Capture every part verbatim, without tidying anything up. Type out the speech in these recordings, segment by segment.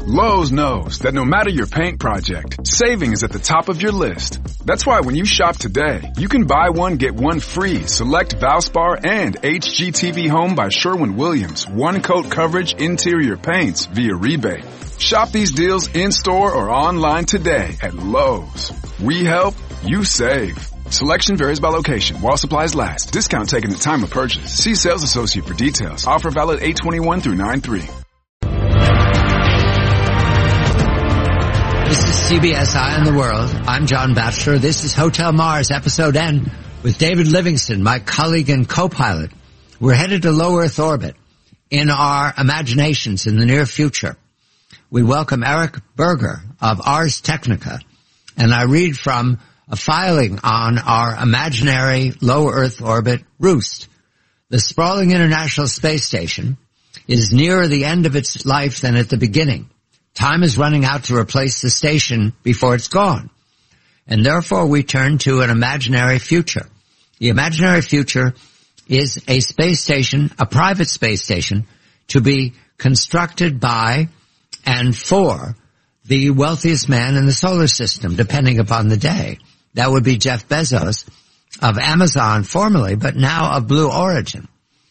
Lowe's knows that no matter your paint project, saving is at the top of your list. That's why when you shop today, you can buy one, get one free select Valspar and H G T V Home by Sherwin-Williams one-coat coverage interior paints via rebate. Shop these deals in-store or online today at Lowe's. We help, you save. Selection varies by location. While supplies last. Discount taken at time of purchase. See sales associate for details. Offer valid eight twenty-one through nine three. This is C B S Eye on the World. I'm John Batchelor. This is Hotel Mars, Episode N, with David Livingston, my colleague and co-pilot. We're headed to low Earth orbit in our imaginations in the near future. We welcome Eric Berger of Ars Technica, and I read from a filing on our imaginary low Earth orbit roost. The sprawling International Space Station is nearer the end of its life than at the beginning. Time is running out to replace the station before it's gone. And therefore we turn to an imaginary future. The imaginary future is a space station, a private space station, to be constructed by and for the wealthiest man in the solar system, depending upon the day. That would be Jeff Bezos of Amazon formerly, but now of Blue Origin.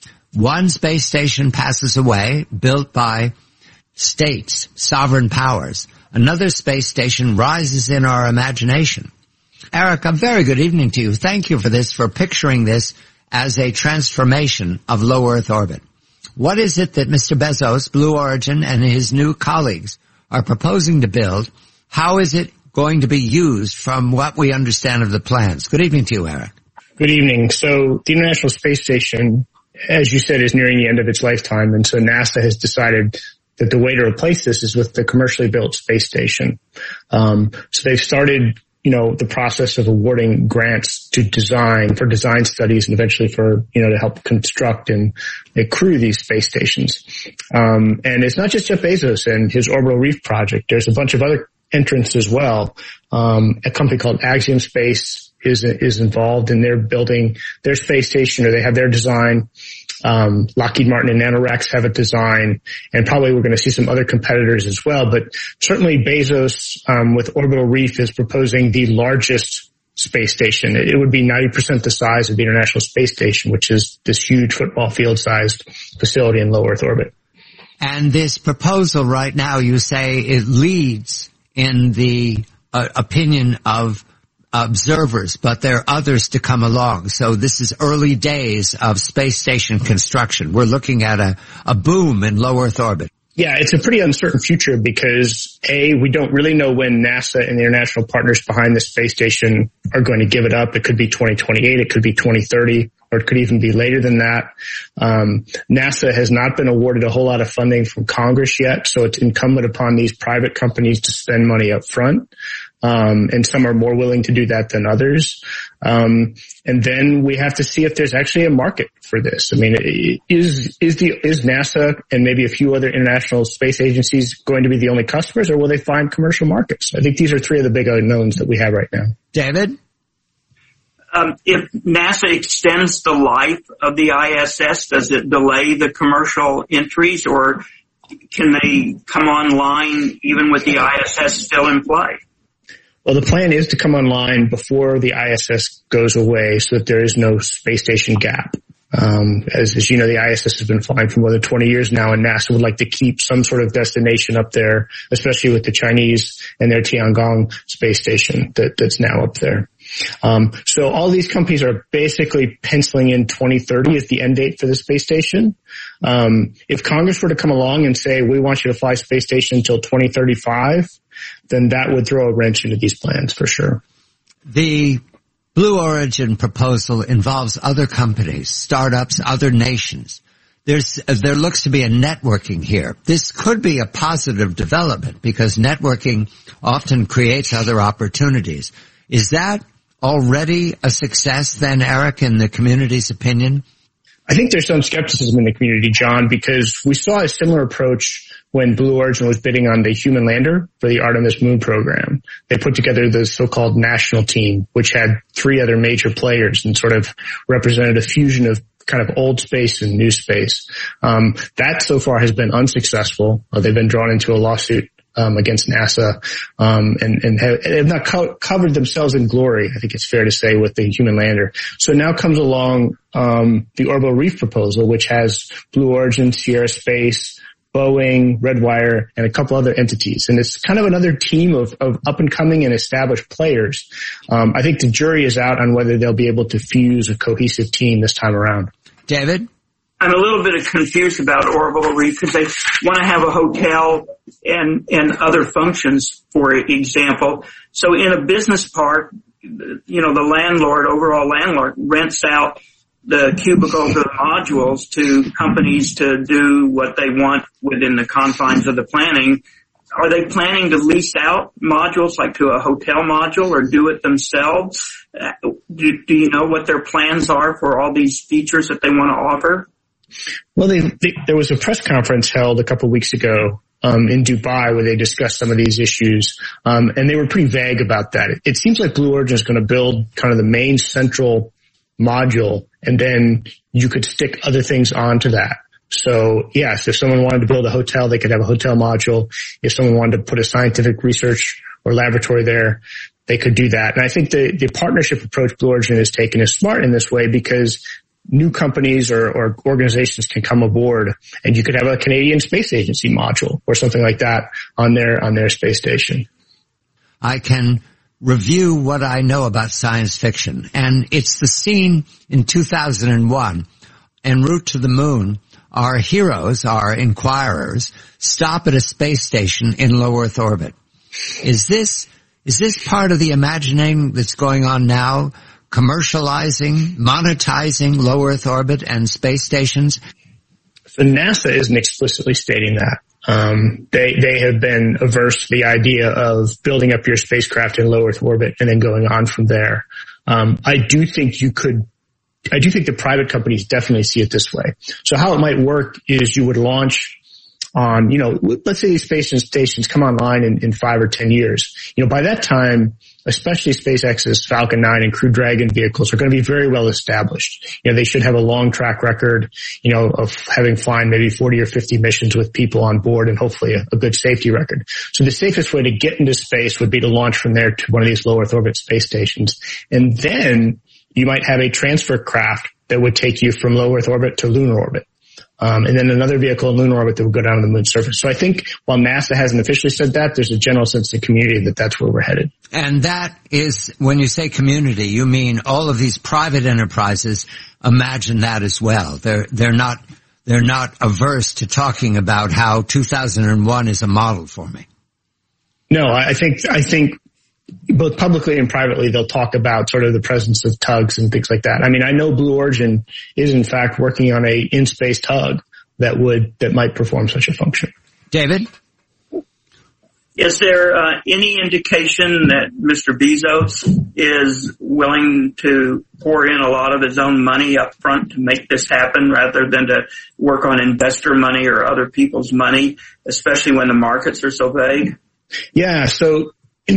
One space station passes away, built by states, sovereign powers. Another space station rises in our imagination. Eric, a very good evening to you. Thank you for this, for picturing this as a transformation of low Earth orbit. What is it that Mister Bezos, Blue Origin, and his new colleagues are proposing to build? How is it going to be used from what we understand of the plans? Good evening to you, Eric. Good evening. So the International Space Station, as you said, is nearing the end of its lifetime, and so NASA has decided that the way to replace this is with the commercially built space station. Um, so they've started, you know, the process of awarding grants to design, for design studies, and eventually for, you know, to help construct and crew these space stations. Um, and it's not just Jeff Bezos and his Orbital Reef project. There's a bunch of other entrants as well. Um, a company called Axiom Space is is involved, and they're building their space station, or they have their design. Um, Lockheed Martin and Nanorex have a design, and probably we're going to see some other competitors as well. But certainly Bezos, um, with Orbital Reef, is proposing the largest space station. It would be ninety percent the size of the International Space Station, which is this huge football field-sized facility in low Earth orbit. And this proposal right now, you say it leads in the uh, opinion of observers, but there are others to come along. So this is early days of space station construction. We're looking at a, a boom in low Earth orbit. Yeah, it's a pretty uncertain future because, A, we don't really know when NASA and the international partners behind the space station are going to give it up. It could be twenty twenty-eight, it could be twenty thirty, or it could even be later than that. Um, NASA has not been awarded a whole lot of funding from Congress yet, so it's incumbent upon these private companies to spend money up front. Um, and some are more willing to do that than others. Um, and then we have to see if there's actually a market for this. I mean, is, is the, is NASA and maybe a few other international space agencies going to be the only customers, or will they find commercial markets? I think these are three of the big unknowns that we have right now. David? Um, if NASA extends the life of the I S S, does it delay the commercial entries, or can they come online even with the I S S still in play? Well, the plan is to come online before the I S S goes away so that there is no space station gap. Um, as, as you know, the I S S has been flying for more than twenty years now, and NASA would like to keep some sort of destination up there, especially with the Chinese and their Tiangong space station that, that's now up there. Um, so all these companies are basically penciling in twenty thirty as the end date for the space station. Um, if Congress were to come along and say, we want you to fly space station until twenty thirty-five, then that would throw a wrench into these plans for sure. The Blue Origin proposal involves other companies, startups, other nations. There's, there looks to be a networking here. This could be a positive development because networking often creates other opportunities. Is that already a success then, Eric, in the community's opinion? I think there's some skepticism in the community, John, because we saw a similar approach when Blue Origin was bidding on the human lander for the Artemis moon program. They put together the so-called national team, which had three other major players and sort of represented a fusion of kind of old space and new space. Um, that so far has been unsuccessful. Uh, they've been drawn into a lawsuit um, against NASA, um, and, and have, have not co- covered themselves in glory, I think it's fair to say, with the human lander. So now comes along, um, the Orbital Reef proposal, which has Blue Origin, Sierra Space, Boeing, Redwire, and a couple other entities. And it's kind of another team of, of up-and-coming and established players. Um, I think the jury is out on whether they'll be able to fuse a cohesive team this time around. David? I'm a little bit confused about Orbital Reef because they want to have a hotel and, and other functions, for example. So in a business park, you know, the landlord, overall landlord, rents out the cubicles or the modules to companies to do what they want within the confines of the planning. Are they planning to lease out modules like to a hotel module or do it themselves? Do, do you know what their plans are for all these features that they want to offer? Well, they, they, there was a press conference held a couple of weeks ago um, in Dubai where they discussed some of these issues, um, and they were pretty vague about that. It, it seems like Blue Origin is going to build kind of the main central module, and then you could stick other things onto that. So yes, if someone wanted to build a hotel, they could have a hotel module. If someone wanted to put a scientific research or laboratory there, they could do that. And I think the, the partnership approach Blue Origin has taken is smart in this way because new companies or, or organizations can come aboard, and you could have a Canadian Space Agency module or something like that on their, on their space station. I can review what I know about science fiction, and it's the scene in two thousand one, en route to the moon. Our heroes, our inquirers, stop at a space station in low Earth orbit. Is this, is this part of the imagining that's going on now? Commercializing, monetizing low Earth orbit and space stations? So NASA isn't explicitly stating that. Um, they, they have been averse to the idea of building up your spacecraft in low Earth orbit and then going on from there. Um, I do think you could, I do think the private companies definitely see it this way. So how it might work is you would launch on, you know, let's say these space stations come online in, in five or ten years. You know, by that time, especially SpaceX's Falcon nine and Crew Dragon vehicles are going to be very well established. You know, they should have a long track record, you know, of having flown maybe forty or fifty missions with people on board and hopefully a, a good safety record. So the safest way to get into space would be to launch from there to one of these low Earth orbit space stations. And then you might have a transfer craft that would take you from low Earth orbit to lunar orbit. Um, and then another vehicle in lunar orbit that would go down to the moon's surface. So I think while NASA hasn't officially said that, there's a general sense in the community that that's where we're headed. And that is, when you say community, you mean all of these private enterprises imagine that as well. They're, they're not, they're not averse to talking about how two thousand one is a model for me. No, I think, I think both publicly and privately, they'll talk about sort of the presence of tugs and things like that. I mean, I know Blue Origin is in fact working on a in-space tug that would, that might perform such a function. David? Is there uh, any indication that Mister Bezos is willing to pour in a lot of his own money up front to make this happen rather than to work on investor money or other people's money, especially when the markets are so vague? Yeah, so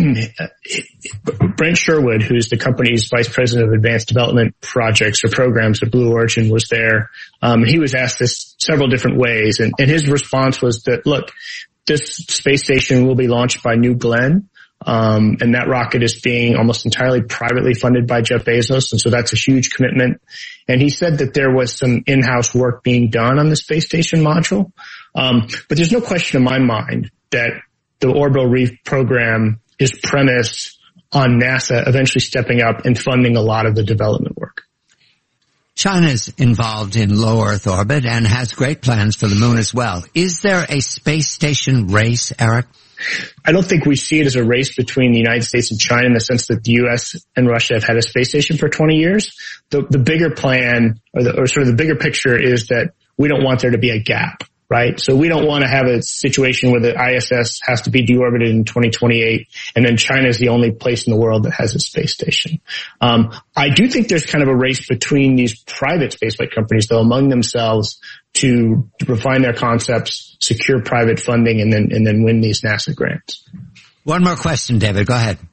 Brent Sherwood, who's the company's vice president of advanced development projects or programs at Blue Origin, was there. Um, he was asked this several different ways, and, and his response was that, look, this space station will be launched by New Glenn, um, and that rocket is being almost entirely privately funded by Jeff Bezos, and so that's a huge commitment. And he said that there was some in-house work being done on the space station module, um, but there's no question in my mind that the Orbital Reef program is premised on NASA eventually stepping up and funding a lot of the development work. China's involved in low Earth orbit and has great plans for the moon as well. Is there a space station race, Eric? I don't think we see it as a race between the United States and China in the sense that the U S and Russia have had a space station for twenty years. The, the bigger plan, or, the, or sort of the bigger picture, is that we don't want there to be a gap. Right? So we don't want to have a situation where the I S S has to be deorbited in twenty twenty-eight and then China is the only place in the world that has a space station. Um, I do think there's kind of a race between these private spaceflight companies, though, among themselves to, to refine their concepts, secure private funding, and then, and then win these NASA grants. One more question, David. Go ahead.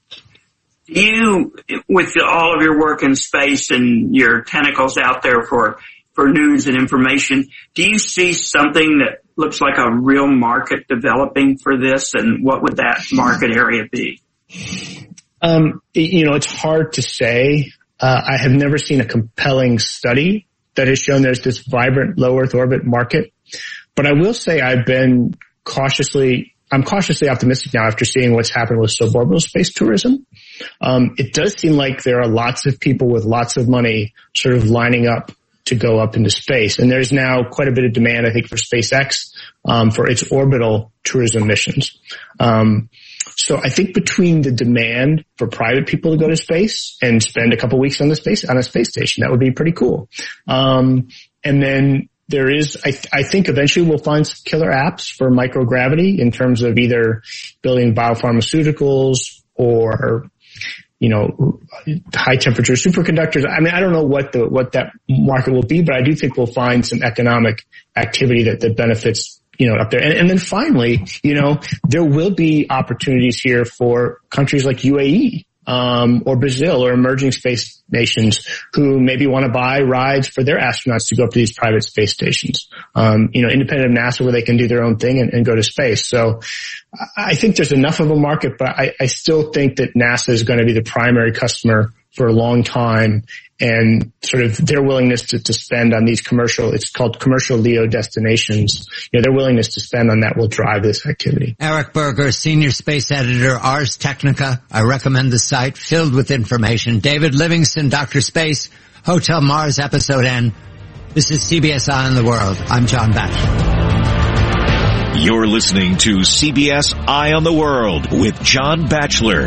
You, with all of your work in space and your tentacles out there for for news and information, do you see something that looks like a real market developing for this, and what would that market area be? Um, you know, it's hard to say. Uh, I have never seen a compelling study that has shown there's this vibrant low Earth orbit market. But I will say I've been cautiously, I'm cautiously optimistic now after seeing what's happened with suborbital space tourism. Um, it does seem like there are lots of people with lots of money sort of lining up to go up into space. And there's now quite a bit of demand, I think, for SpaceX, um, for its orbital tourism missions. Um, so I think between the demand for private people to go to space and spend a couple weeks on the space, on a space station, that would be pretty cool. Um, and then there is, I, th- I think eventually we'll find some killer apps for microgravity in terms of either building biopharmaceuticals or, you know, high temperature superconductors. I mean, I don't know what the, what that market will be, but I do think we'll find some economic activity that, that benefits, you know, up there. And, and then finally, you know, there will be opportunities here for countries like U A E, um, or Brazil or emerging space nations who maybe want to buy rides for their astronauts to go up to these private space stations, um, you know, independent of NASA where they can do their own thing and, and go to space. So I think there's enough of a market, but I, I still think that NASA is going to be the primary customer for a long time, and sort of their willingness to, to spend on these commercial, it's called commercial LEO destinations, you know, their willingness to spend on that will drive this activity. Eric Berger, senior space editor, Ars Technica. I recommend the site, filled with information. David Livingston, Doctor Space, Hotel Mars Episode N. This is C B S Eye on the World. I'm John Batchelor. You're listening to C B S Eye on the World with John Batchelor.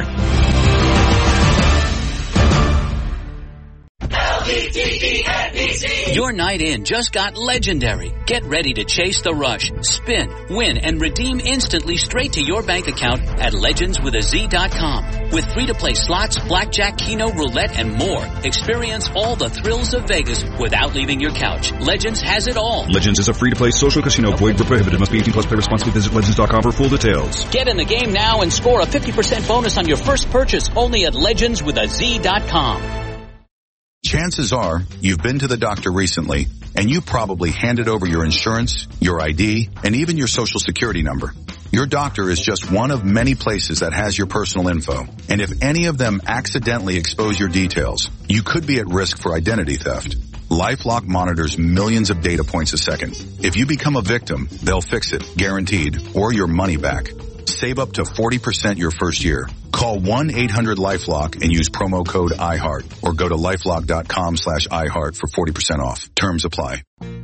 Your night in just got legendary. Get ready to chase the rush, spin, win, and redeem instantly straight to your bank account at legends with a z dot com. With free-to-play slots, blackjack, keno, roulette, and more. Experience all the thrills of Vegas without leaving your couch. Legends has it all. Legends is a free-to-play social casino. Void where prohibited. Must be eighteen plus. Play responsibly. Visit legends dot com for full details. Get in the game now and score a fifty percent bonus on your first purchase only at legends with a z dot com. Chances are you've been to the doctor recently, and you probably handed over your insurance, your I D, and even your social security number. Your doctor is just one of many places that has your personal info. And if any of them accidentally expose your details, you could be at risk for identity theft. LifeLock monitors millions of data points a second. If you become a victim, they'll fix it, guaranteed, or your money back. Save up to forty percent your first year. Call one eight hundred LifeLock and use promo code iHeart, or go to lifelock dot com slash iHeart for forty percent off. Terms apply.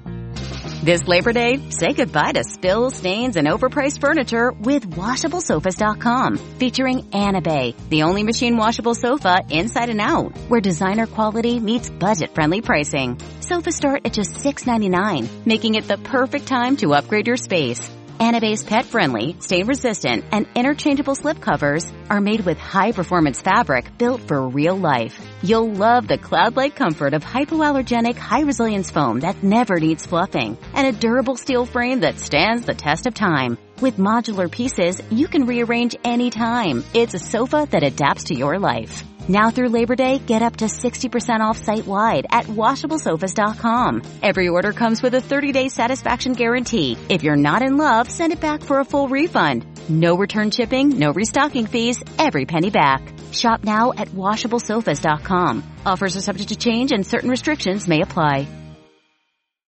This Labor Day, say goodbye to spills, stains, and overpriced furniture with washable sofas dot com. Featuring Anabay, the only machine washable sofa inside and out, where designer quality meets budget-friendly pricing. Sofas start at just six ninety-nine, making it the perfect time to upgrade your space. Anabay's pet-friendly, stain-resistant, and interchangeable slipcovers are made with high-performance fabric built for real life. You'll love the cloud-like comfort of hypoallergenic, high-resilience foam that never needs fluffing, and a durable steel frame that stands the test of time. With modular pieces, you can rearrange anytime. It's a sofa that adapts to your life. Now through Labor Day, get up to sixty percent off site-wide at washable sofas dot com. Every order comes with a thirty-day satisfaction guarantee. If you're not in love, send it back for a full refund. No return shipping, no restocking fees, every penny back. Shop now at washable sofas dot com. Offers are subject to change and certain restrictions may apply.